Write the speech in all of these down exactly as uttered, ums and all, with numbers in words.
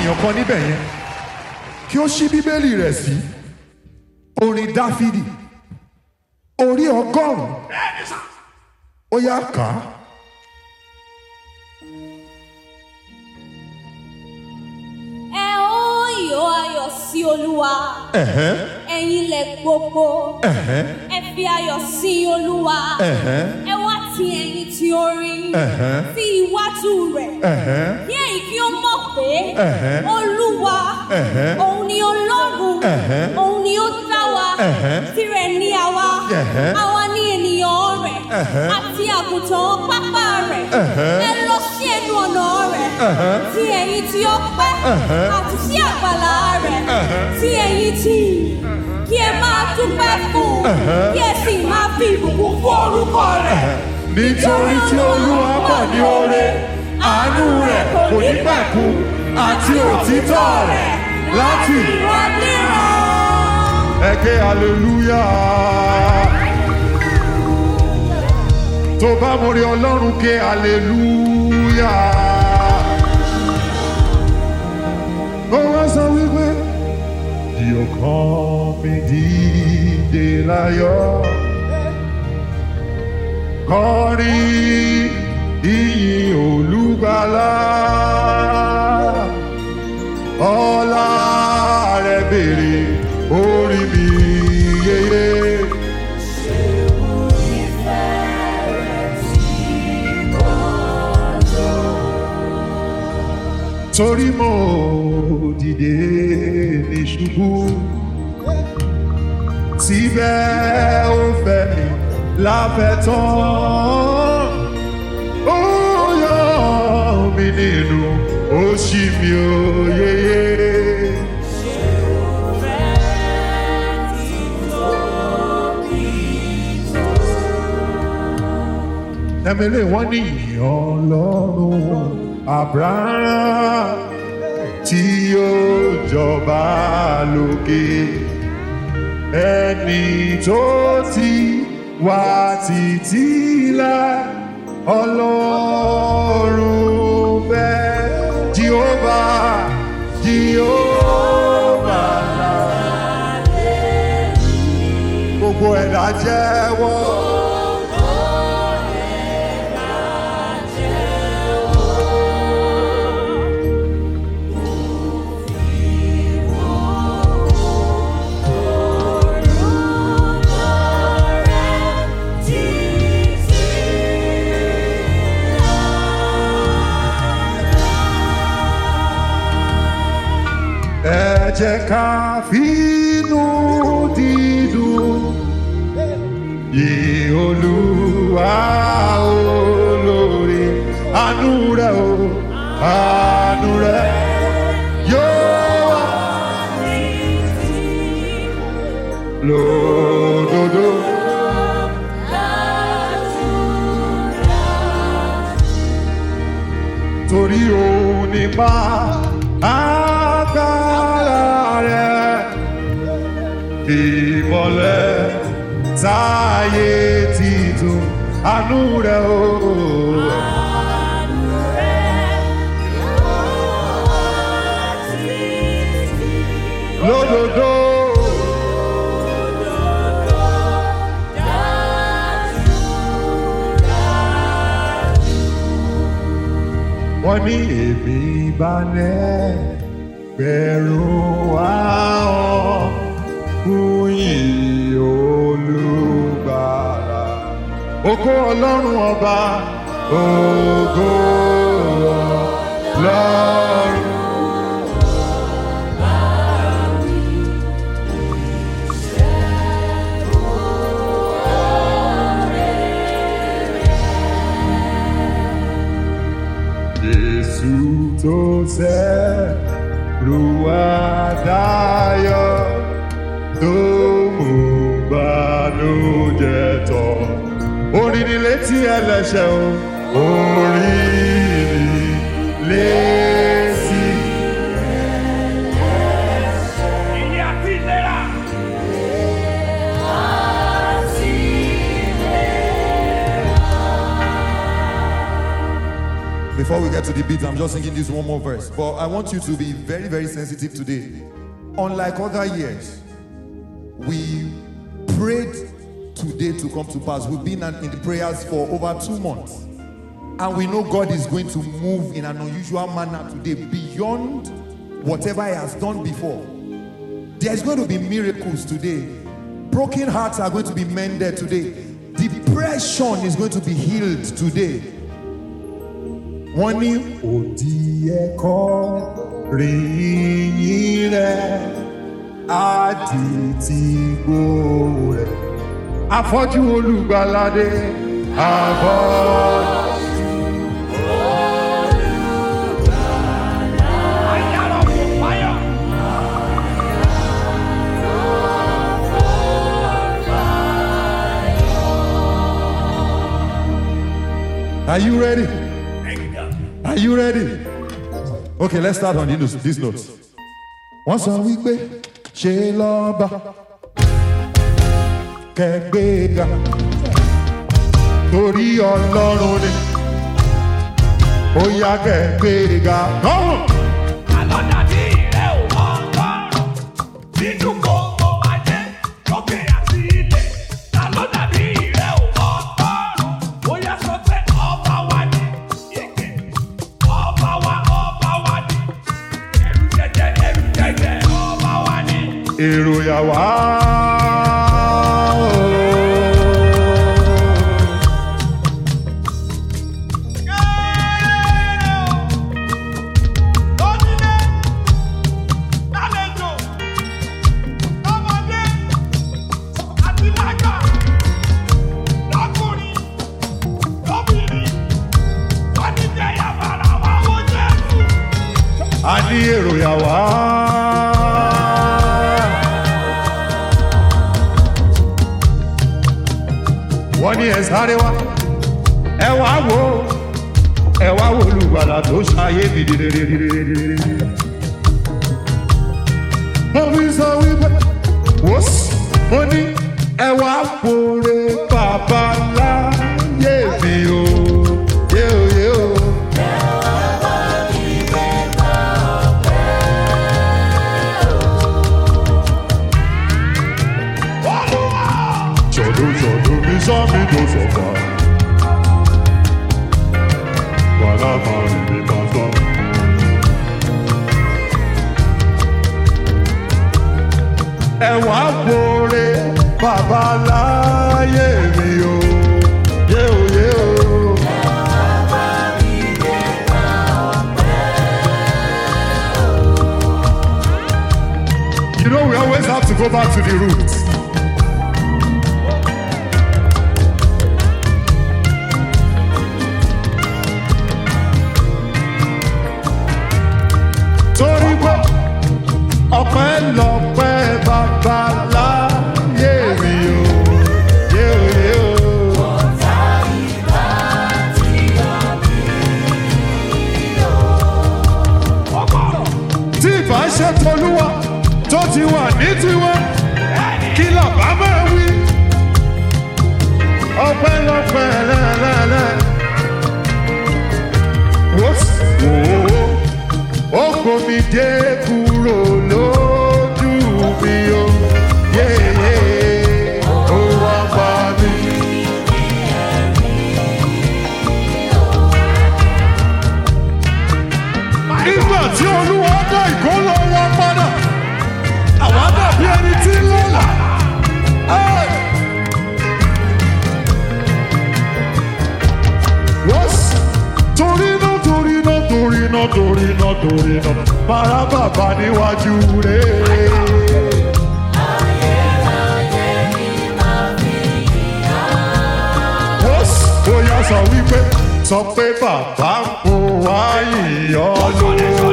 ènìyàn kan níbẹ̀ yẹn kí ó ṣí bíbélì rẹ̀ sí orin Dáfídì orí ọgọ́rùn-ún ó yá kà á. Ẹ ó yọ̀ ayọ̀ sí Olúwa. Ẹ̀yin ilẹ̀ gbogbo. Ẹ fi ayọ̀ sí Olúwa. Ẹ wá ti ẹ̀yìn tí orin. Sí iwájú rẹ̀. Kí ẹ̀yin kí ó mọ̀ pé Olúwa òun ni Ọlọ́run. Òun ni ó dá wa. Tirẹ̀ ni àwa. Àwa ni ènìyàn rẹ̀. Àti àgùntàn pápá rẹ̀. Ẹ lọ sí ẹnu ọ̀nà rẹ̀. Ti ẹ̀yin tí ó pẹ́. Àti sí àgbàlá rẹ̀. Ti ẹ̀yin tí kí ẹ máa dúpẹ́ fún. Kí ẹ sì máa fi ìbùkún fún orúkọ rẹ̀. Nítorí tí Olúwa pọ̀ ní oore, àánú rẹ̀ kò ní pẹ̀kun, àti òtítọ́ rẹ̀ láti ìrandíran. Ẹ ké hallelujah. Tó bá mo rí Ọlọ́run ké hallelujah. Ó wá sọ wípé di ọkàn mi dìde láyọ̀. Kọrin ìyìn Olùgbàlà, ọlá rẹ̀ béèrè orí mi yeye. Ṣé mo ìfẹ́ rẹ̀ tí mo jọ? Torí mo dìde ní ṣubú, síbẹ̀ ó fẹ́ mi láfẹ́ tán. Ó yọ mí nínú, ó ṣí mi ó yeye. Ṣé o fẹ́ tí tóbi tó? Ẹ̀mẹ́lẹ̀ wọ́n ní Ọlọ́run Abraham tí yóò jọba lókè. Ẹni tó ti wá títí láé, Ọlọ́run fẹ́ Jehovah, Jehovah. Gbogbo ẹ̀dá jẹ́wọ́. Ẹ jẹ́ ká fínú dídùn yìn Olúwa olóore. Àánú rẹ̀ o, àánú rẹ̀ yóò wà lódodo. Torí òun nípa agbára rẹ̀, ìmọ́lẹ̀ táyé títún. Àánú rẹ̀ o, Àánú rẹ̀ yóò wà títí. lódodo. Wọ́n ní èmi bá lẹ́gbẹ̀rún ahọ́n fún ìyìn Olùgbàlà. Ògo Ọlọ́run ọba, ògo Ọlọ́run. Jésù tó ṣẹ́rù àdáyọ̀, tó mú bànújẹ́ tán. Orin ni létí ẹlẹ́ṣẹ̀ o, orin ni létí ẹlẹ́ṣẹ̀. Ìyè àti ìlera. Àti ìlera. Before we get to the beat, I'm just singing this one more verse. But I want you to be very, very sensitive today. Unlike other years, we prayed today to come to pass. We've been in the prayers for over two months. And we know God is going to move in an unusual manner today beyond whatever He has done before. There's going to be miracles today. Broken hearts are going to be mended today. Depression is going to be healed today. One new Odieko Riyire Aditigbore Afọ́jú Olùgbàlàdé Afọ́jú. Are you ready? Are you ready? Okay, let's start on these, these notes. Wọ́n sọ wípé ṣe lọ́ba kẹgbẹ́ga torí Ọlọ́run ni ó yá kẹgbẹ́ga. Àlọ́dàdí rẹ̀ ò wọ́n kọ́rọ̀ nínú gbogbo ajé lókè àti ilẹ̀. Àlọ́dàdí rẹ̀ ò wọ́n kọ́rọ̀ ó yá sọ pé ọba wa ni ike ọba wa ọba wa ni ẹrù jẹjẹ ẹrù jẹjẹ ọba wa ni. Èrò yà wá. A ní èrò yà wá. Wọ́n ní ẹ sáré wá. Ẹ wá wò ó. Ẹ wá wò Olùgbàlà tó ṣayé mi dìrìrìrìrìrì. Mo fi sọ wípé wò ó sì. Mo ní ẹ wá fòrè bàbá láyé mi o. Yé o yé o. Sami do sofa, wala mari mi maso. Ẹ wá fòrè bàbá láyé mi o, yé o yé o. You know we always have to go back to the roots. Torí pé ọpẹ́ lọ́pẹ́ bàbá láyé mi o, yé o yé o. Ọ̀tá ìbá tí yọ mí o. Tí ìbá ṣe t'Olúwa tó ti wà ní tiwa, kí làbá máa wí? Ọpẹ́ lọ́pẹ́ lẹ́lẹ́lẹ́. Wò ó. Ó kó mi dé kúrò lójú mi o, yéyé, ó wá bá mi. Nígbà tí Olúwa dá ìkólọ wa padà, àwa dàbí ẹni tí ń lọ́lá. Torí náà torí náà torí náà torí náà torí náà para bàbá níwájú rẹ̀. Ayérayé ni màá fi yìn ọ́. Ó yá sọ wípé sọ pé bàbá ń kó wá yìn ọ́ lógo.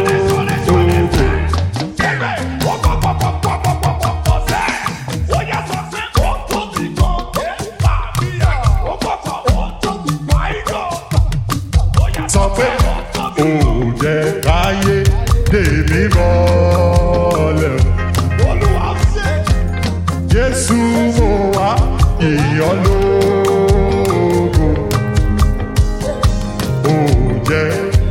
Sọ pé ó jẹ́ káyé tèmi mọ́lẹ̀. Jésù mo wá ìyàn lógo. Ó jẹ́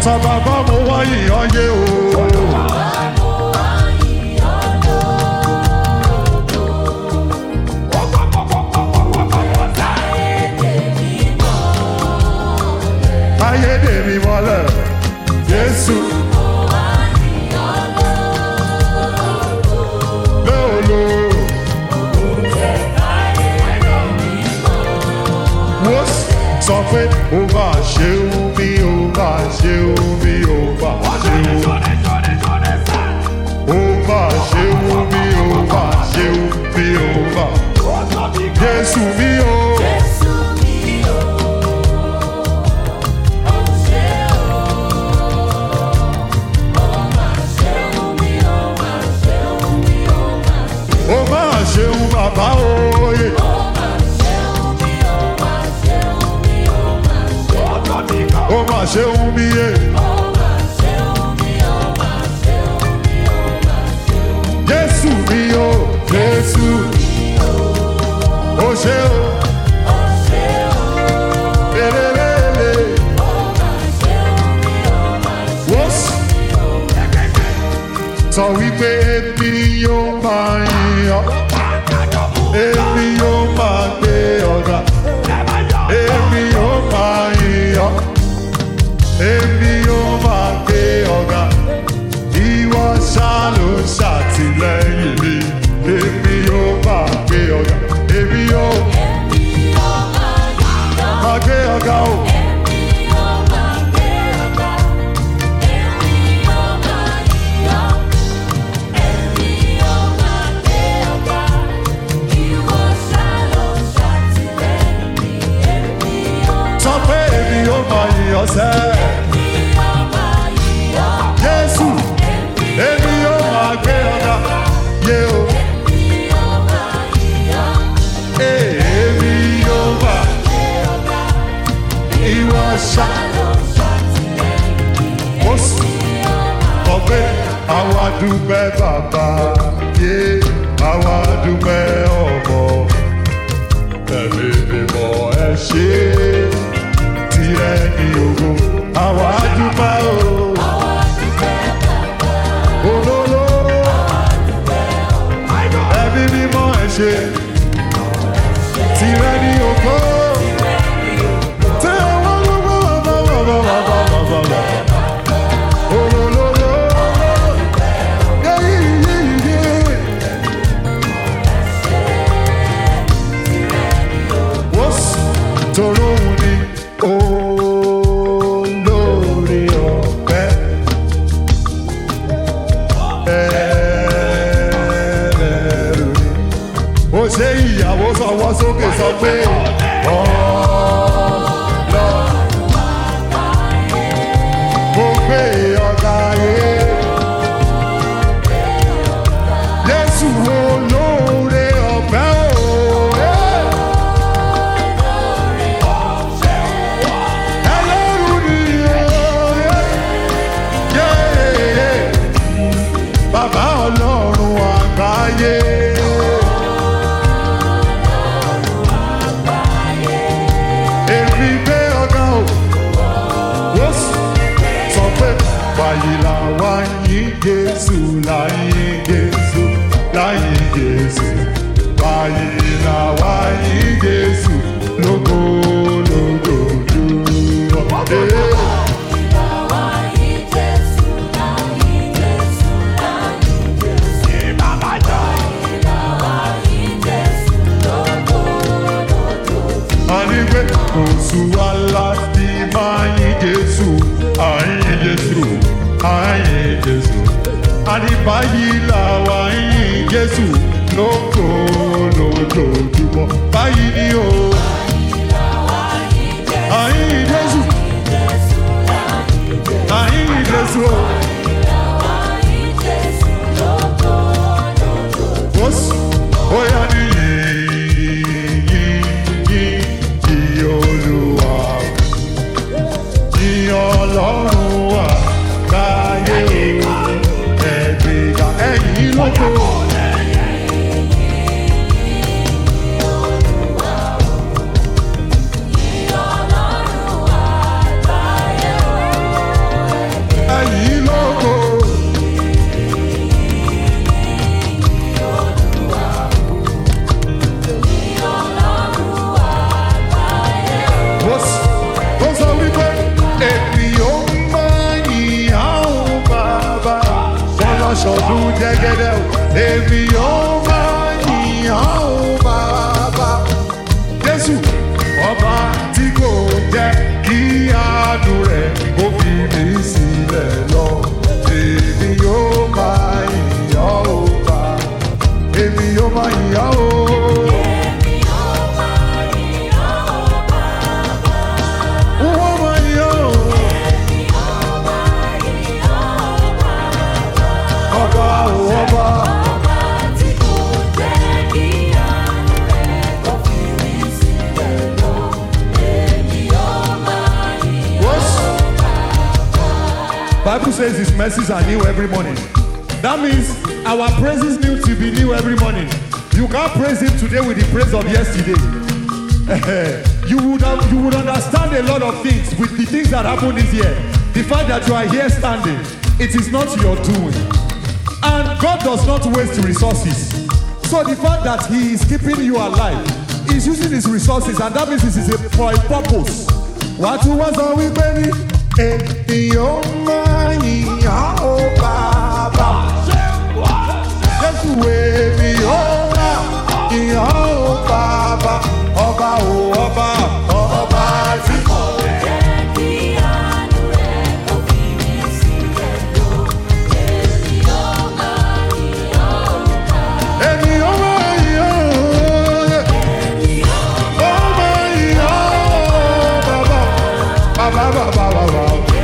Sọ bàbá mo wá yìnyín yé o. Ayédèmí mọ́lẹ̀ Jésù. Lóòlò. Wọ́n sọ pé ó bá ṣe ó bí ó bá ṣe ó bí ó bá ṣe ó. Ó bá ṣe ó bí ó bá ṣe ó bí ó bá. Jésù mi o. Ó máa ṣeun bàbá òye. Ó máa ṣeun mi yé. Jésù mi o, Jésù. Ó ṣe o. Lelelele. Wọ́s. Sọ wípé èmi yóò máa yìn. Èmi yóò máa gbé ọ̀gá. Èmi yóò máa yìn. Èmi yóò máa gbé ọ̀gá. Ìwọ ṣá ló ṣàtìlẹ́yìn mi. Èmi yóò máa gbé ọ̀gá. Èmi yóò máa gbé ọ̀gá o. Ọ̀sẹ̀. Jésù, èmi yóò máa gbé ọ̀gá. Yé o. Èmi yóò máa. Ìwọ ṣá. Ó sì kọ pé àwa dúpẹ́ bàbá. Yé àwa dúpẹ́ ọmọ. Ẹ̀mí mímọ́ ẹ ṣé. Tirẹ̀ ni ògo, àwa dúpẹ́ o. Olólò, ẹbí mímọ́ ẹ ṣé. Tirẹ̀ ni ògo. Tẹ́ àwọn ológun bàbá bàbá bàbá bàbá bàbá. Olólò, yéyí yéyí yé. Wọ́n sì tọrọ òun ni. Olórí ọ̀fẹ́ ẹlẹ́rù ni. Ó ṣe ìyàwó sọwọ́ sókè sọ pé ọlọ́run mo gbé ọ̀gá ayé. Jésù olóore ọ̀fẹ́ o. Bàbá ọlọ́run àgbáyé. Èmi gbé ọ̀gá o. Wọ́n sọ pé báyìí làwa yìn Jésù láyìn Jésù láyìn Jésù. Báyìí làwa yìn Jésù lógo lójoojúmọ́. Oṣù aláti máa yìn Jésù, àyìn Jésù, àyìn Jésù. Àníbáyìí làwa yìn Jésù lógo lójoojúmọ́. Báyìí ni o. Àyìn Jésù, àyìn Jésù o. Ó yá ni Ọlọ́run wà láyé ẹ̀gbẹ̀gà ẹ̀yìn lóko. What's what's up with that? Èmi yóò máa yìn ọ́ bàbá. Bọ́lá ṣọdún jẹ́gẹ́dẹ́ o. Èmi yóò máa yìn ọ́ bàbá. Jésù ọba tí kò jẹ́ kí àánú rẹ̀ kó fi mí sílẹ̀ lọ. Èmi yóò máa yìn ọ́ bàbá. Èmi yóò máa yìn ọ́ o. Bible says his mercies are new every morning. That means our praises need to be new every morning. You can't praise him today with the praise of yesterday. you would have, you would understand a lot of things with the things that happened this year. The fact that you are here standing, it is not your doing. And God does not waste resources. So the fact that he is keeping you alive, he's using his resources, and that means this is a, for a purpose. What was on with baby? Èmi yóò máa yìn ọ́ bàbá. Jésù èmi yóò máa yìn ọ́ bàbá. Ọba o ọba ọba tí kò jẹ́ kí àánú rẹ̀ kó fi mí sílẹ̀ lọ. Èmi yóò máa yìn ọ́ bàbá. Èmi yóò máa yìn ọ́. Èmi yóò máa yìn ọ́ bàbá. Bàbá bàbá bàbá.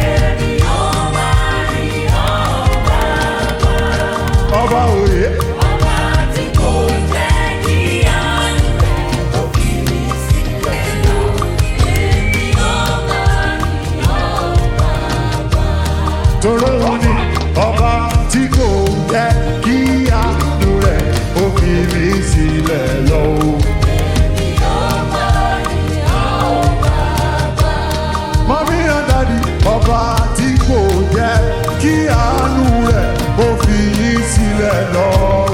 Ọba òye. Ọba tí kò jẹ́ kí àánú rẹ̀ kó fi mí sílẹ̀ lọ. Èmi yóò máa yìn ọ́ bàbá. Tòró òun ni ọba tí kò jẹ́ kí àánú rẹ̀ kó fi mí sílẹ̀ lọ. Èmi yóò máa yìn ọ́ bàbá. Mọ́mí and dádì, ọba tí kò jẹ́ kí àánú rẹ̀ kó fi yín sílẹ̀ lọ.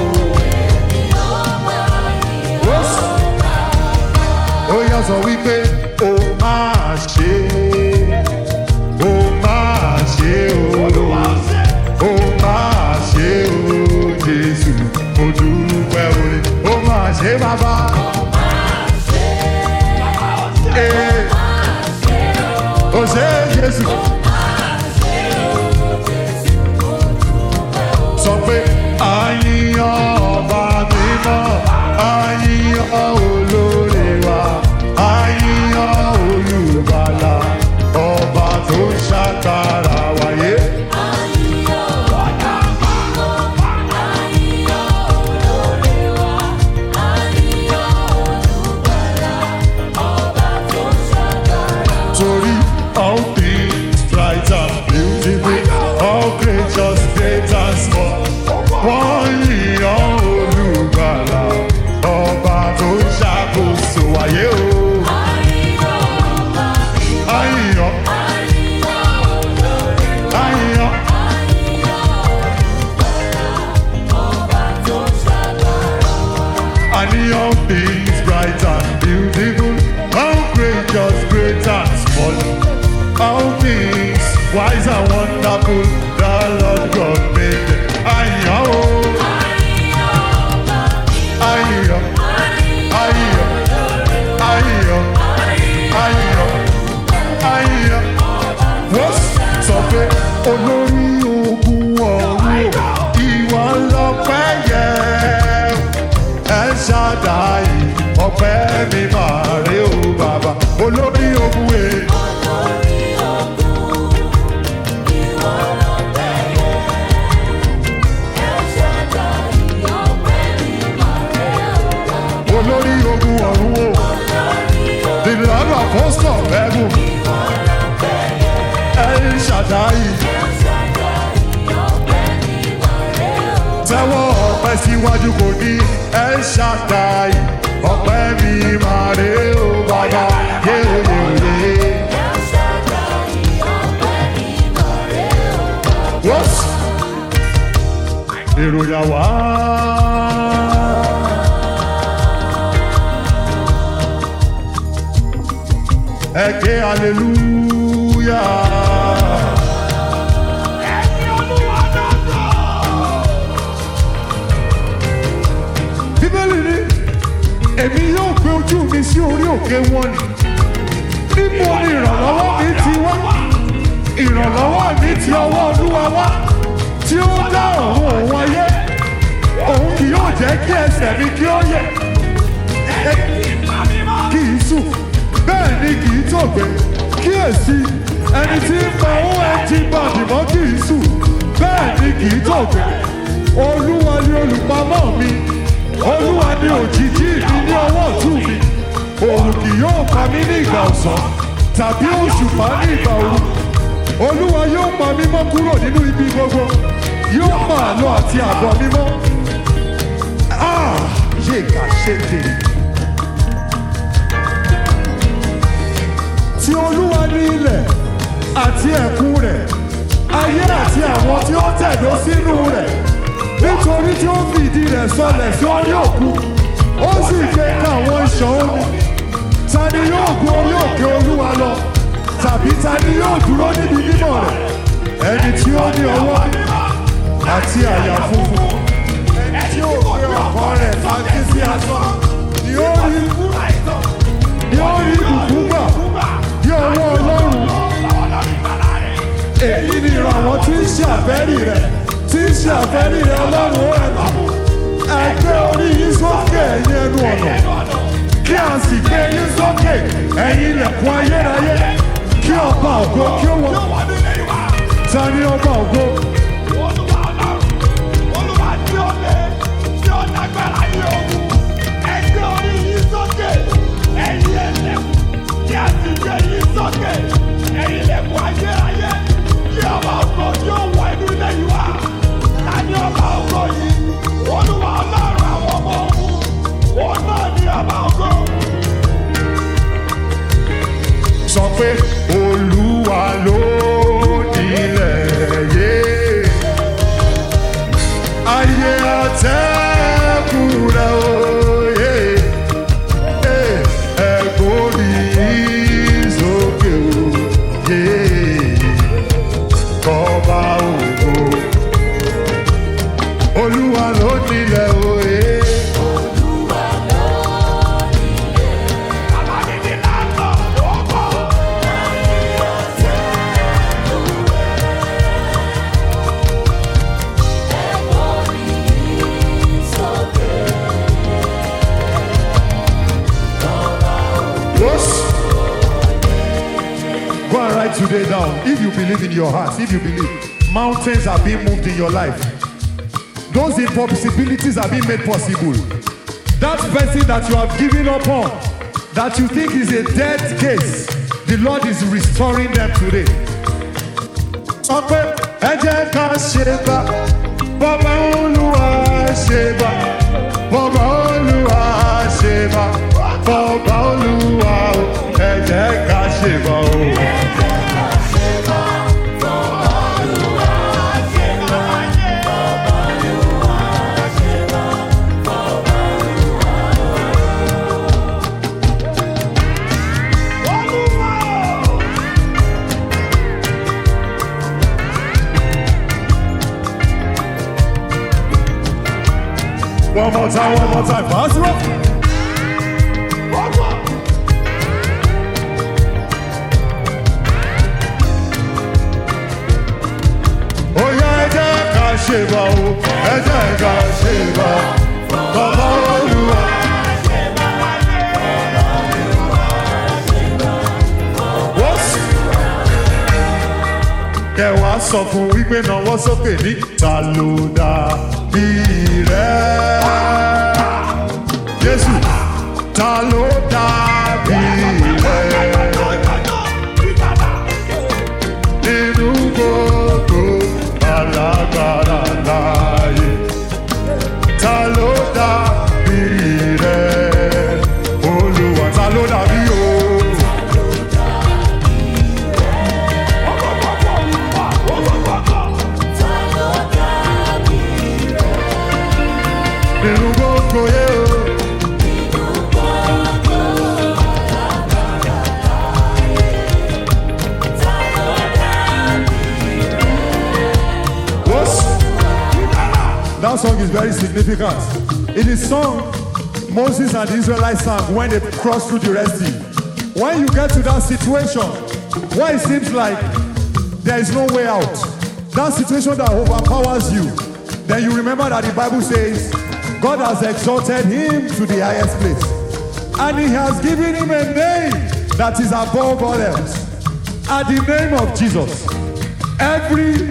Ó yá sọ wípé ó máa ṣe, ó máa ṣe o, ó máa ṣe o, Jésù, mo dúpẹ́ oore, ó máa ṣe bàbá. Ó ṣe Jésù. Sọ pé àyìnyàn ọba mímọ́, àyìnyàn olóore wa, àyìnyàn olùgbàlà, ọba tó ṣàgbára wáyé. Àyìnyàn ọba mímọ́, àyìnyàn olóore wa, àyìnyàn olùgbàlà, ọba tó ṣàgbára wáyé. Torí all things bright and beautiful, all creatures great and small. Wọ́n yìnyàn olùgbàlà, ọba tó ṣàkóso ayé o. Àyìnyàn ọba mímọ́, àyìnyàn, àyìnyàn olóore wa, àyìnyàn, àyìnyàn olùgbàlà, ọba tó ṣàgbára wáyé. Àyìnyàn things bright and beautiful, all creatures great and small. All things wise and wonderful, the Lord God made them. Àyìnyàn o. Àyìnyàn, àyìnyàn, àyìnyàn, àyìnyàn, àyìnyàn. Wọ́n sọ pé olórí ogun ọ̀run, ìwọ lọ́pẹ́ yẹ. El Shaddai, ọpẹ́ mi máa rè o bàbá. Olórí ogun e. Olórí ogun ọ̀run o. The Lord of hosts of heaven. El Shaddai. Tẹ́wọ́ ọpẹ́ síwájú kò ní El Shaddai. Ọpẹ́ mi máa rè o bàbá. Yéyéyé. Wọ́s. Èròyà wá. ẹ ké hallelujah. Ẹ̀yin Olúwa lọ́dọ̀. Bíbélì ní èmi yóò gbé ojú mi sí orí òkè wọn ni. Níbo ni ìrànlọ́wọ́ mi ti wá? Ìrànlọ́wọ́ mi ti ọwọ́ Olúwa wá. Tí ó dá ọ̀run òun ayé. Òun kì yóò jẹ́ kí ẹsẹ̀ mi kí ó yẹ̀. Kì í sùn, bẹ́ẹ̀ ni kì í tòògbé. Kíyèsí, ẹni tí ń pa owó ẹtí bàbí mọ́ kì í sùn, bẹ́ẹ̀ ni kì í tòògbé. Olúwa ni olùpamọ́ mi. Olúwa ni òjìji mi ní ọwọ́ ọ̀tún mi. Òòrùn kì yóò pa mí ní ìgbà ọ̀sán, tàbí òṣùpá ní ìgbà òru. Olúwa yóò pa mí mọ́ kúrò nínú ibi gbogbo. Yóò pa àlọ àti àbọ̀ mi mọ́. Ah! Yé ká ṣe dè. Tí Olúwa ní ilẹ̀ àti ẹ̀kún rẹ̀, ayé àti àwọn tí ó tẹ̀dó sínú rẹ̀. Nítorí tí ó fi ìdí rẹ̀ sọlẹ̀ sí orí òkun, ó sì gbé ká àwọn ìṣàn omi. Ta ni yóò gun orí òkè Olúwa lọ? Tàbí ta ni yóò dúró níbi mímọ́ rẹ̀? Ẹni tí ó ní ọwọ́ àti àyà funfun, ẹni tí ó gbé ọkàn rẹ̀ sáájú sí asán, ni ó rí ni ó rí ìbùkún gbà ní ọwọ́ Ọlọ́run. Èyí ni ìran àwọn tí ń ṣe àfẹ́rí rẹ̀, tí ń ṣe àfẹ́rí rẹ̀ Ọlọ́run ó rẹ̀ lọ́mú. Ẹ gbé orí yín sókè ẹ̀yin ẹnu ọ̀nà, kí a sì gbé yín sókè ẹ̀yin ilẹ̀kùn ayérayé, kí ọba ògo kí ó wọ. Ta ni ọba ògo? Olúwa Ọlọ́run, Olúwa tí ó lé, tí ó lágbára ní ogun. Ẹ gbé orí yín sókè, ẹ̀yin ẹlẹ́kùn, kí a sì gbé yín sókè ẹ̀yin ilẹ̀kùn ayérayé, kí ọba ògo tí ó wọ inú ilé yìí wá. Ta ni ọba ògo yìí? Olúwa Ọlọ́run àwọn ọmọ ogun, òun náà ni ọba ògo. Sọ pé Olúwa ló nílẹ̀ yé. Ayé àtẹ̀kùn rẹ̀ òye. Ẹ̀gbọ́n mi sókè òye. Ọba ògo. Olúwa ló nílẹ̀ òye. Go and write today down. If you believe in your heart, if you believe, mountains are being moved in your life. Those impossibilities are being made possible. That person that you have given up on, that you think is a dead case, the Lord is restoring them today. Sọ pé ẹ jẹ́ ká ṣe bá, bọ́bá Olúwa ṣe bá, bọ́bá Olúwa ṣe bá, bọ́bá Olúwa o, ẹ jẹ́ ká ṣe bá o. One more time, one more time. Pass it up. Oh yeah, ẹ jẹ́ ká ṣe bá o, ẹ jẹ́ ká ṣe bá bàbá Olúwa. Kẹ wá sọ fún wípé náwó sókè ní ta ló dá bí rẹ̀? Jésù, ta ló dá bí rẹ̀? Nínú gbogbo alágbára láyé, ta ló dá bí rẹ̀? Olúwa, ta ló dá bí o? Nínú gbogbo yẹ o. song is very significant. It is sung Moses and the Israelites sang when they crossed through the Red Sea. When you get to that situation where it seems like there is no way out, that situation that overpowers you, then you remember that the Bible says God has exalted him to the highest place. And he has given him a name that is above all else. At the name of Jesus, every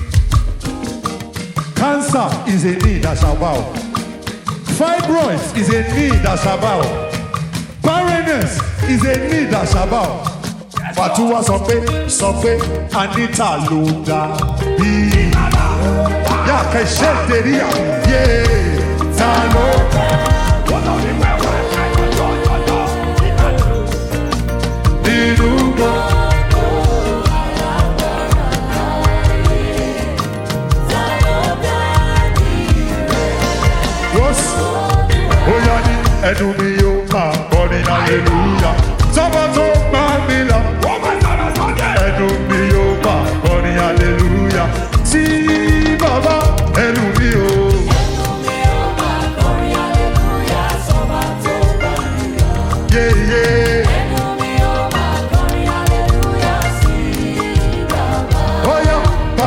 cancer is a knee that shall bow. Fibroids is a knee that shall bow. Barrenness is a knee that shall bow. Fatuwa sọ pé sọ pé Anita ló dá bí. Yà kẹ́sẹ̀ tẹ̀lé à yé ta ló dá. Nínú gbọ́. Oya ni ẹnu mi yóò máa kọrin hallelujah. Sọ́mọ tó pa mí lọ. Ẹnu mi yóò máa kọrin hallelujah. Sí bàbá ẹnu mi o. Ẹnu mi yóò máa kọrin hallelujah. Sọ́mọ tó pa mí lọ. Yéyé. Ẹnu mi yóò máa kọrin hallelujah. Sí bàbá. Oya.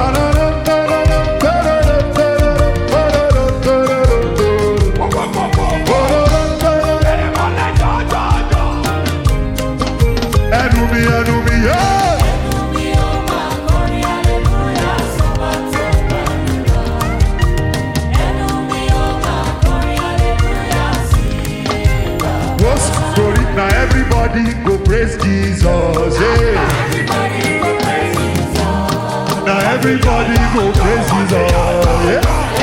Now everybody go praise Jesus, yeah. Now everybody go praise Jesus, yeah.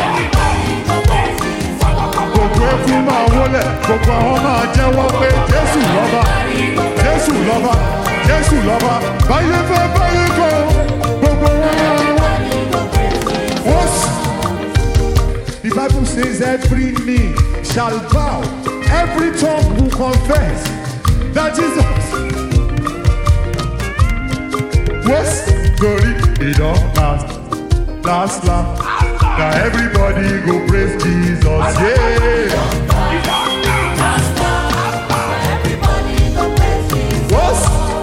Gbogbo ẹkún máa wọlé, gbogbo àwọn máa jẹ́wọ́ pé Jésù lọ́ba, Jésù lọ́ba, Jésù lọ́ba. Báyé fẹ́ báyé kọ́, gbogbo wọn máa wọ́n. The Bible says every knee shall bow, every tongue will confess that Jesus was glory. It don't last, last, last. Now everybody go praise Jesus, yeah. What?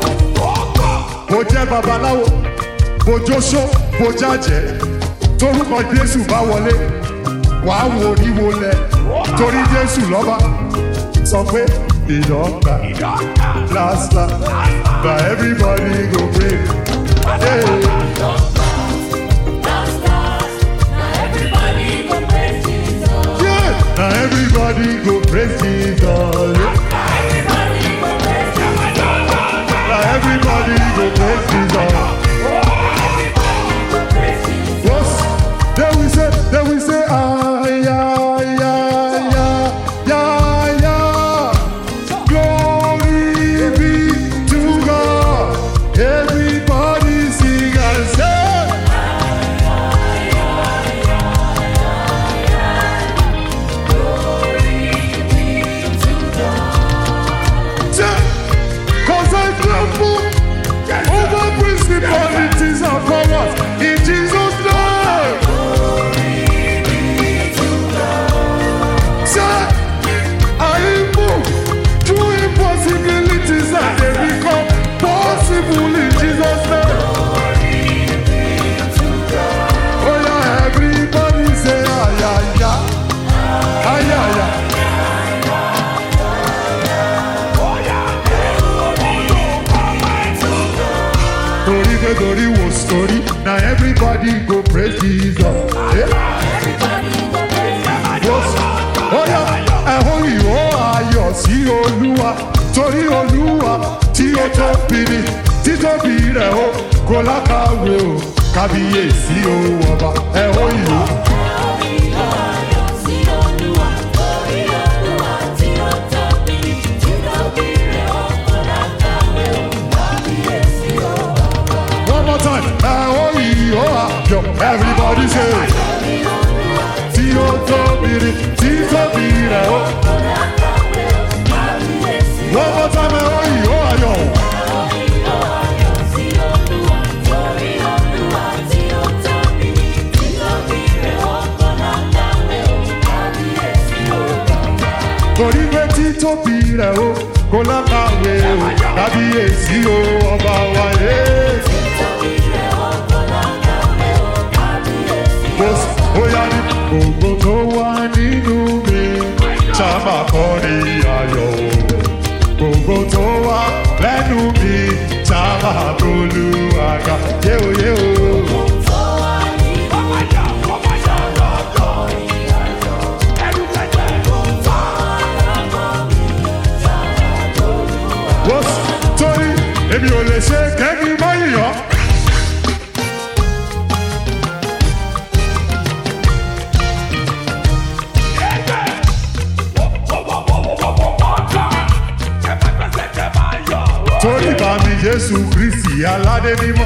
Bojẹ́ babaláwo, bojóṣó, bojájẹ́, torúkọ Jésù bá wọlé, wàá wo oríwo lẹ̀, torí Jésù lọ́ba, sọ pé. It don't last, last, but everybody go pray. Yeah. Yeah. Now everybody go praise Jesus. Yeah. Now everybody go praise Jesus. Yes. Then we say, then we say, ah, yeah, yeah, yeah, yeah, yeah. Glory be to God. Everybody sing and say. Glory be to God. Cause I tremble over principalities and powers in Jesus' name. Glory be to God. Say, I move through impossibilities and they become possible in Jesus' name. Glory be to God. Oh yeah, everybody say, ah yeah, yeah. Ah yeah, yeah. Story, the story was story. Now everybody go praise Jesus. Yeah. Yes. Oh yeah, ẹ̀hún ìhó ayọ̀ sí Olúwa, torí Olúwa tí ó tóbi ni, títóbi rẹ̀ ó kò lákàwé o, kábíyèsí o ọba, ẹ̀hún ìhó. One more time, ẹ̀hún ìhó ayọ̀, everybody say. Tí ó tóbi ni, títóbi rẹ̀ ó. One more time, ẹ̀hún ìhó ayọ̀. rẹ̀ o kò lákàwé o kábíyèsí o ọba wa yé. Bóyá ní gbogbo tó wà nínú mi sábà kọ́ ní ayọ̀ o. Gbogbo tó wà lẹ́nu mi sábà bolú àga yé o yé o. Torí èmi ò lè ṣe kẹ́mi mọ́ yíyọ́. Torí bá mi Jésù Kristi aládé mímọ́.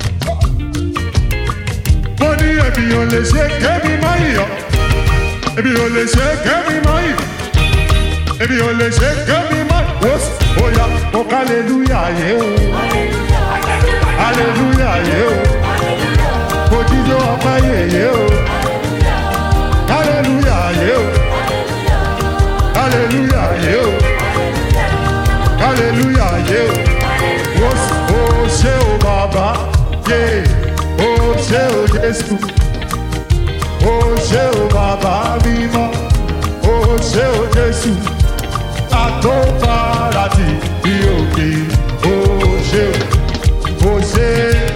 Mo ní èmi ò lè ṣe kẹ́mi mọ́ yíyọ́. Èmi ò lè ṣe kẹ́mi mọ́ yíyọ́. Èmi ò lè ṣe kẹ́mi mọ́ yíyọ́. Oya, o hallelujah yé o. Hallelujah yé o. Mo jíjó ọpẹ́ yèyé o. Hallelujah yé o. Hallelujah yé o. Hallelujah yé o. O ṣé o bàbá yé. O ṣé o Jésù. O ṣé o bàbá mímọ́. O ṣé o Jésù. Àtọ́farati bí òkè. O ṣé o. O ṣé.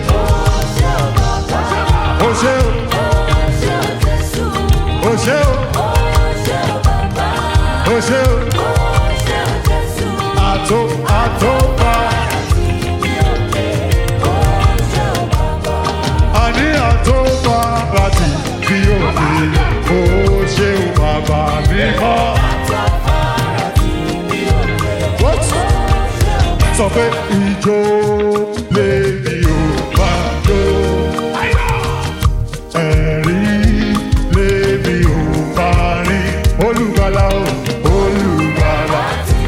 O ṣé o. O ṣé o. O ṣé o. Àtọ́ àtọ́farati bí òkè. Àní àtọ́farati bí òkè. O ṣé o bàbá mímọ́. Sọ pé ìjó lèmi ò bá jó. Ẹ̀rí lèmi ò bá rí. Olùgbàlà o, olùgbàlà.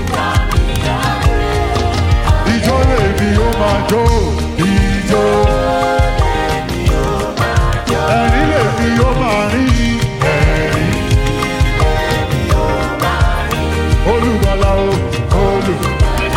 Ìjó lèmi ò máa jó. Ìjó lèmi ò máa jó. Ẹ̀rí lèmi ò máa rí. Ẹ̀rí lèmi ò máa rí. Olùgbàlà o, olùgbàlà.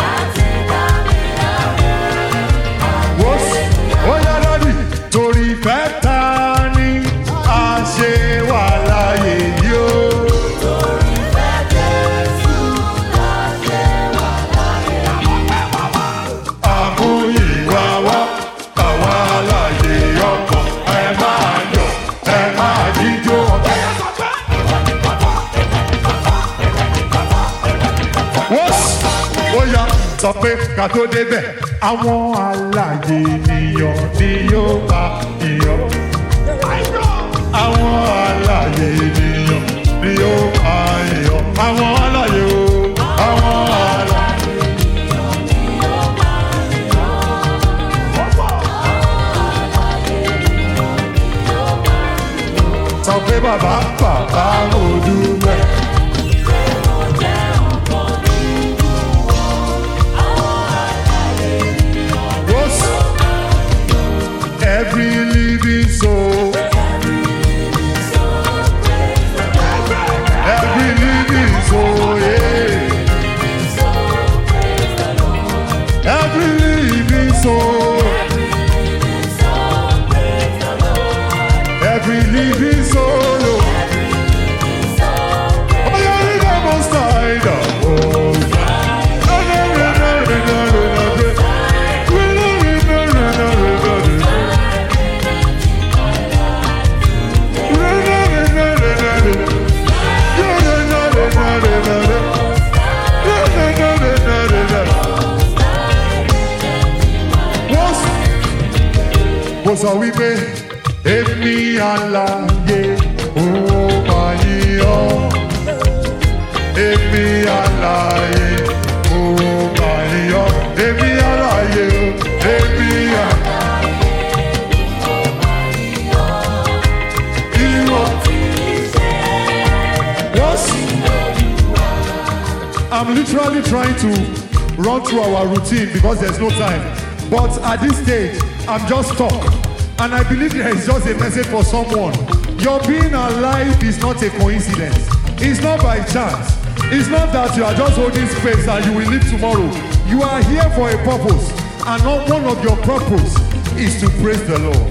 Torí fẹ́ ta ni a ṣe wà láyé yìí o. Torí fẹ́ Jésù la ṣe wà láyé yìí. Àmúyìwá wá àwa láyé ọkọ̀ ẹ máa yọ̀ ẹ máa jíjó ọ̀kẹ́. Ó yá sọ pé ká tó débẹ̀ àwọn alààyè ènìyàn ni yóò bá iyọ̀. Àwọn alààyè ènìyàn ni yóò bá iyọ̀. Àwọn alààyè o. Àwọn alààyè ènìyàn ni yóò bá iyọ̀. Sọ pé bàbá bàbá mo dúpẹ́. Every living soul, every living soul, yeah. Every living soul, every living soul, oh yeah, the most high, oh. Mo sọ wípé èmi alààyè ó máa yíyọ́. Èmi alààyè ó máa yíyọ́. Èmi alààyè ó. Èmi alààyè ó máa yíyọ́. Ìwọ tí ṣe wọ́n sì lóyún. I'm literally trying to run through our routine because there's no time. But at this stage, I'm just stuck. And I believe there is just a message for someone. Your being alive is not a coincidence. It's not by chance. It's not that you are just holding space and you will leave tomorrow. You are here for a purpose, and not one of your purpose is to praise the Lord.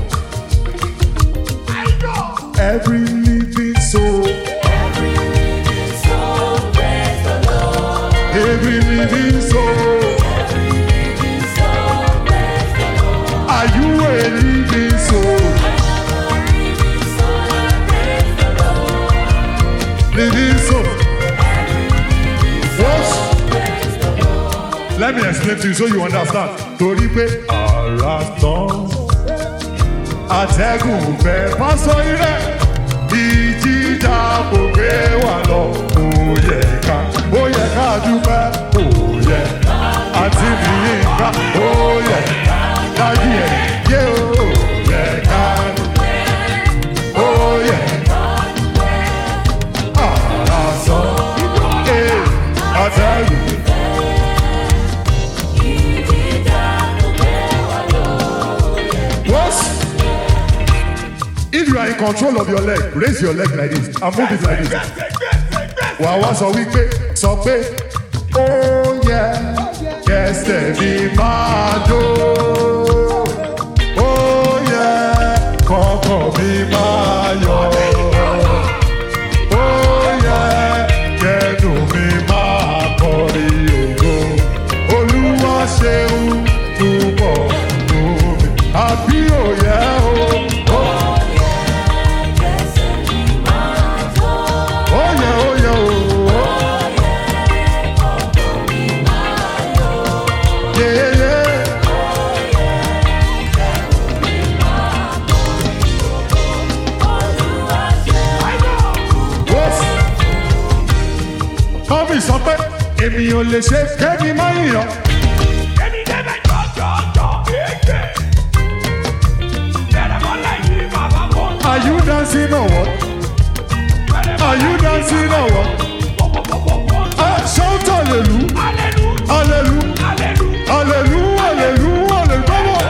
I know. Every living soul, Every living soul, praise the Lord. every living soul. Every living soul, praise the Lord. Are you a living soul? Living soul, praise the Lord. Living soul. What? Praise the Lord. Let me explain to you so you understand. Torí pé ara tán, àtẹ̀gùn fẹ́ pásọ irẹ́, ìjìjà kò gbé wà lọ. Ó yẹ ká, ó yẹ ká dúpẹ́, ó yẹ àti nìyíká, ó yẹ dájú ẹ̀ yé ó yẹ ká dúpẹ́, ó yẹ ara tán, ẹ̀ àtẹ̀gùn. If you are in control of your leg, raise your leg like this and move it like this. Wàá wá sọ wípé sọ pé ó yẹ kẹsẹ̀ mi máa jó. Ó yẹ kọ̀ọ̀kan mi máa yọ̀. Ó yẹ kẹnu mi máa kọrin ògo. Olúwa ṣeun túbọ̀ lómi. Àbí òye o. Sọ pé èmi ò lè ṣe kẹ́mi má yàn. Èmi débẹ̀ jọjọjọ èké. Bẹ̀rẹ̀ mọ́lẹ̀ yìí bàbá bọ̀. Are you dancing or what? Are you dancing or what? Ah, shout hallelujah. Hallelujah. Hallelujah. Hallelujah. Hallelujah. Hallelujah. Hallelujah.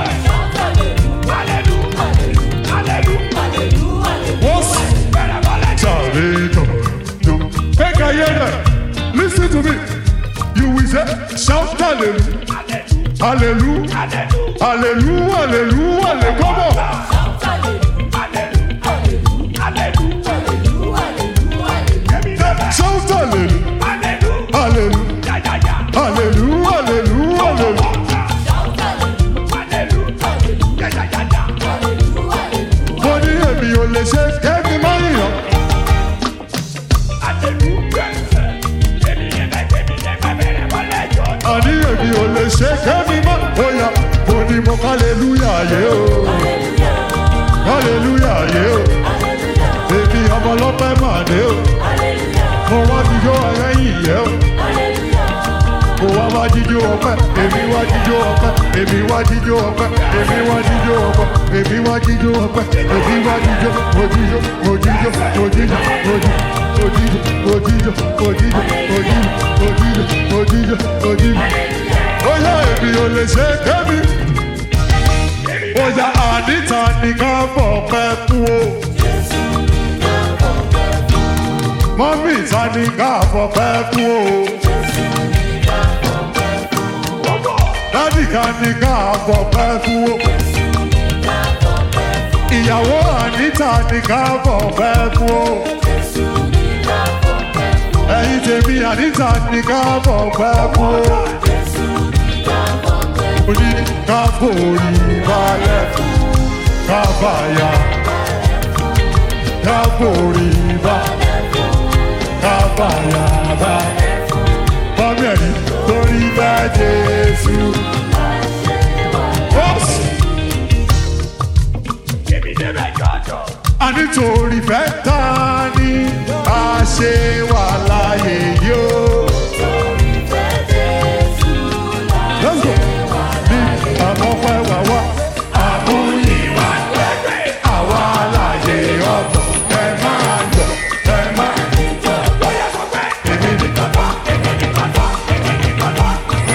Hallelujah. Hallelujah. What's Bẹ̀rẹ̀ mọ́lẹ̀ yìí. Charito? Make I hear that. Listen to me. You will say, shout hallelujah. Hallelujah. Hallelujah. Hallelujah. Hallelujah. Hallelujah. Come on. Shout hallelujah. Hallelujah. Hallelujah. Hallelujah. Hallelujah. Mo ní èmi ò lè ṣe kẹ́mi má yàn. Àní èmi ò lè ṣe kẹ́mi má bóyá. Mo ní mo hallelujah yé o. Hallelujah yé o. Èmi ọmọ ọlọ́pẹ́ mà dé o. Mo wá jíjó ẹlẹ́yìn yẹ o. Mo wá wá jíjó ọpẹ́. Èmi wá jíjó ọpẹ́. Èmi wá jíjó ọpẹ́. Èmi wá jíjó ọpẹ́. Èmi wá jíjó ọpẹ́. Èmi wá jíjó. Mo jíjó. Mo jíjó. Mo jíjó. Mo jíjó. Mo jíjó. Mo jíjó. Mo jíjó. Mo jíjó. Mo jíjó. Mo jíjó. Mo jíjó. Bóyá èmi ò lè ṣe kẹ́mi. Bóyá àdìta ni ká bọ̀ pẹ́ kú o. Mọ́mí ta ni ká bọ̀ pẹ́ kú o. Dádì ká ní ká bọ̀ pẹ́ kú o. Ìyàwó àníta ní ká bọ̀ pẹ́ kú o. Ẹ̀yin tèmi àníta ní ká bọ̀ pẹ́ kú o. Mo ní ká forí balẹ̀ ká bàyà. Ká forí balẹ̀ ká bàyà bá. Mọ́mí ẹ̀rí torí bá Jésù. A nítorí fẹ́ ta ni a ṣe wà láyé yóò. Let's go. Ní àmọ́ pẹ́ wà wá. Àmúyíwá lẹ́gbẹ̀ẹ́ àwa láyé ọ̀pọ̀. Ẹ máa lọ, ẹ máa lọ. Èmi ní bàbá, èmi ní bàbá, èmi ní bàbá.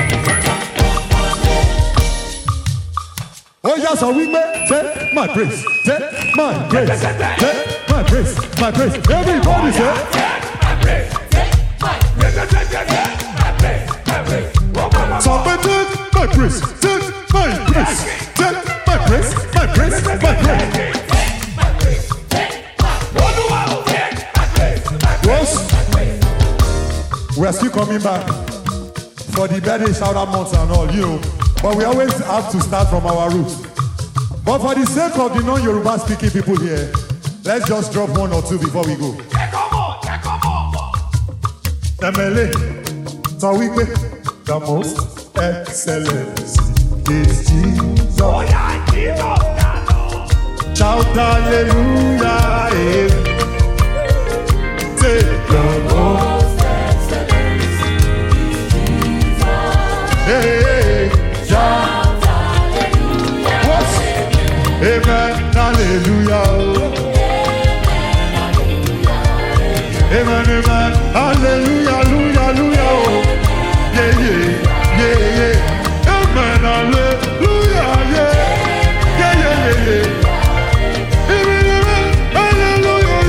Ó yá sọ wípé take my praise, take my praise, take my praise, my praise. Everybody say. Take my praise, take my praise. Somebody take my praise, take my praise, take my praise, my praise, my praise. Yes. We are still coming back for the birthday shout out months and all, you know. But we always have to start from our roots. But for the sake of the non-Yoruba speaking people here, let's just drop one or two before we go. M L A, so we pay the most excellent is Jesus. Oh yeah, Jesus. Shout hallelujah, eh. Say the most excellent is Jesus. Hey, shout hallelujah. What? Amen, hallelujah. Amen, amen, hallelujah, hallelujah, hallelujah. Yeah, yeah, yeah, yeah. Amen, hallelujah, yeah. Yeah, yeah, yeah, yeah. Amen, amen, hallelujah,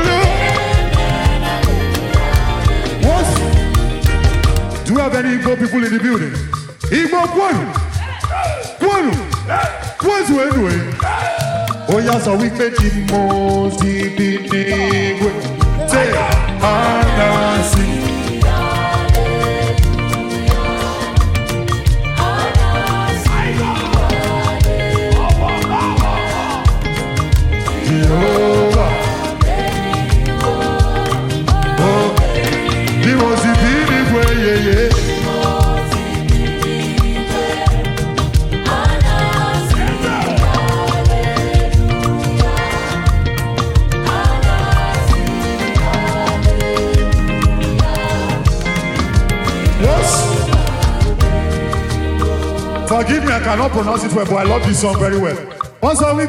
hallelujah. What? Do you have any Igbo people in the building? Igbo Kwanu? Kwanu? What's way doing? Oh, yes, so we make the most deep. Say, Anasi. Jehovah. Oh, he was the big way, yeah, yeah. Forgive me, I cannot pronounce it well, but I love this song very well. Once a week,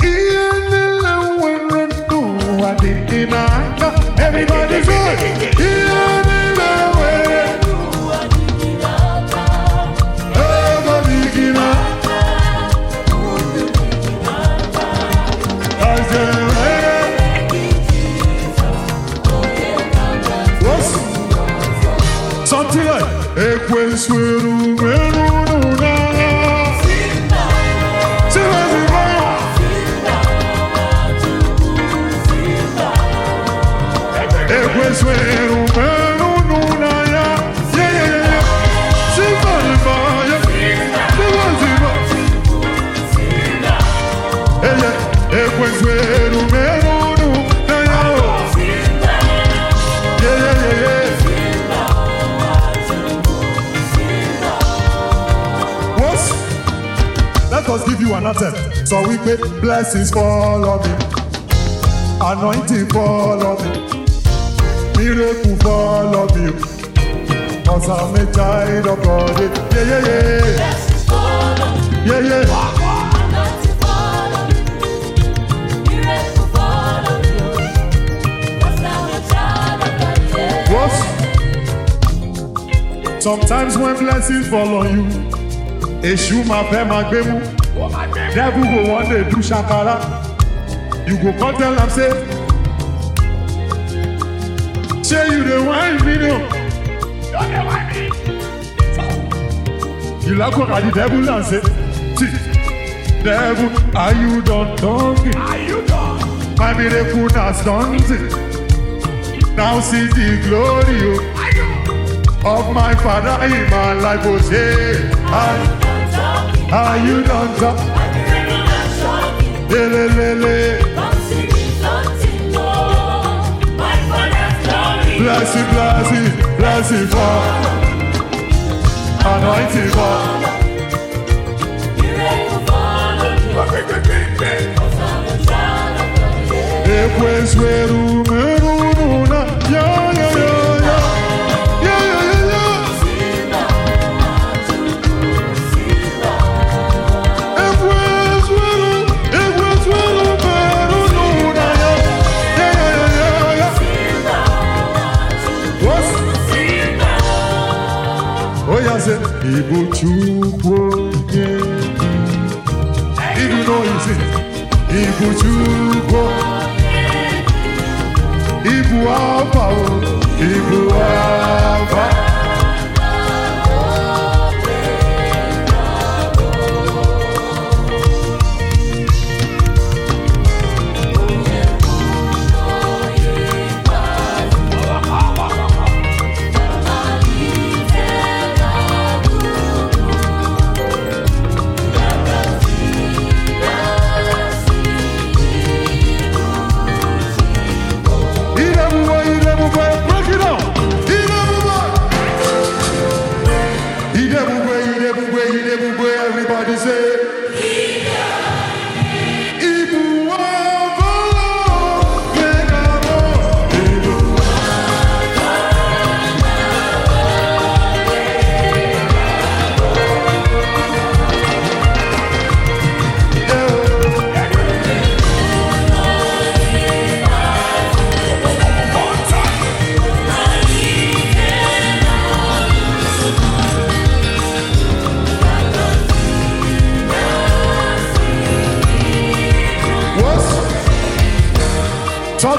everybody go. Something like let us give you an attempt. So we pray blessings fall on me, anointing fall on me, miracle fall on me. Cause I'm a child of God. Yeah, yeah, yeah. Blessings fall on me. Yeah, yeah. Anointing fall on me. Miracle fall on me. Cause I'm a child of God. What? Sometimes when blessings fall on you, Eshu ma pe ma gbe mu. Devil go one day do shakara. You go come tell am say, say you the wine video. You like what the devil and say, see, devil, are you done talking? Are you done? My miracle has done it. Now see the glory of my Father in my life. Oh, say, are you done talking? Le, le, le. Blessing, blessing, blessing for anointing for. Después verumena, ya, ya, ya, ya, ya, ya, ya, ya. Después veru, después verumena, ya, ya, ya, ya, ya. What? Oh, yeah, say, Ibu Chukwu, yeah. If you know you sing, Ibu Chukwu, Ibu Alpha, Ibu Alpha.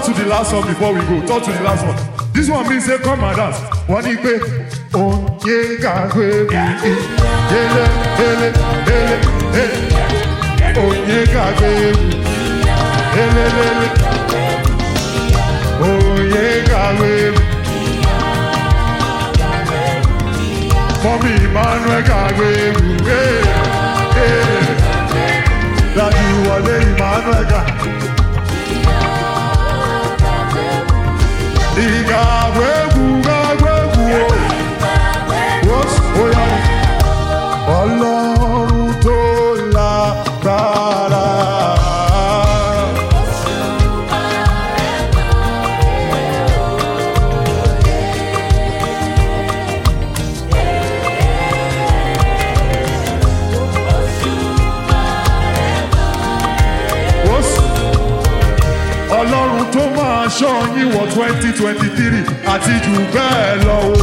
Talk to the last one before we go. Talk to the last one. This one means say come and dance. One igbe. Onye gagwe mi. Ele, ele, ele, ele. Onye gagwe mi. Ele, ele. Onye gagwe mi. Mommy Emmanuel gagwe mi. Daddy Wale Emmanuel gagwe mi. Igagwewu, gagwewu, what's oya? Ọlọ́run tó lágbára. Ọlọ́run tó máa ṣọ́ yín wọ twenty twenty three àti jù bẹ́ẹ̀ lọ o.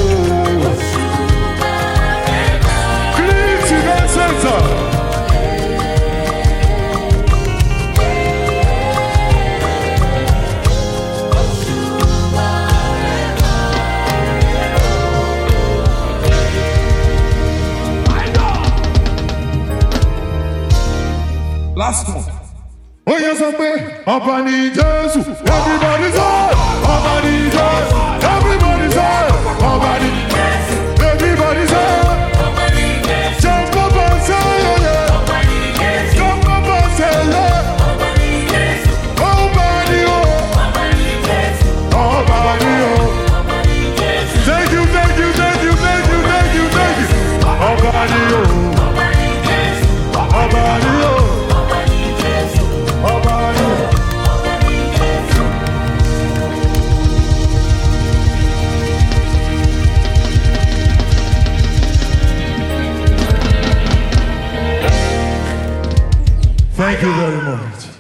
Clint Event Center. Last one. Ó yẹ sọ pé ọba ni Jésù, everybody say ọba ni Jésù, everybody say ọba ni Jésù, everybody say ọba ni Jésù, jẹ́ bàbá sẹ́yẹ, jẹ́ bàbá sẹ́yẹ, ọba ni Jésù, ọba ni o, ọba ni Jésù, ọba ni o. Thank you, thank you, thank you, thank you, thank you, thank you. Ọba ni o, ọba ni Jésù, ọba ni o. Thank you very much.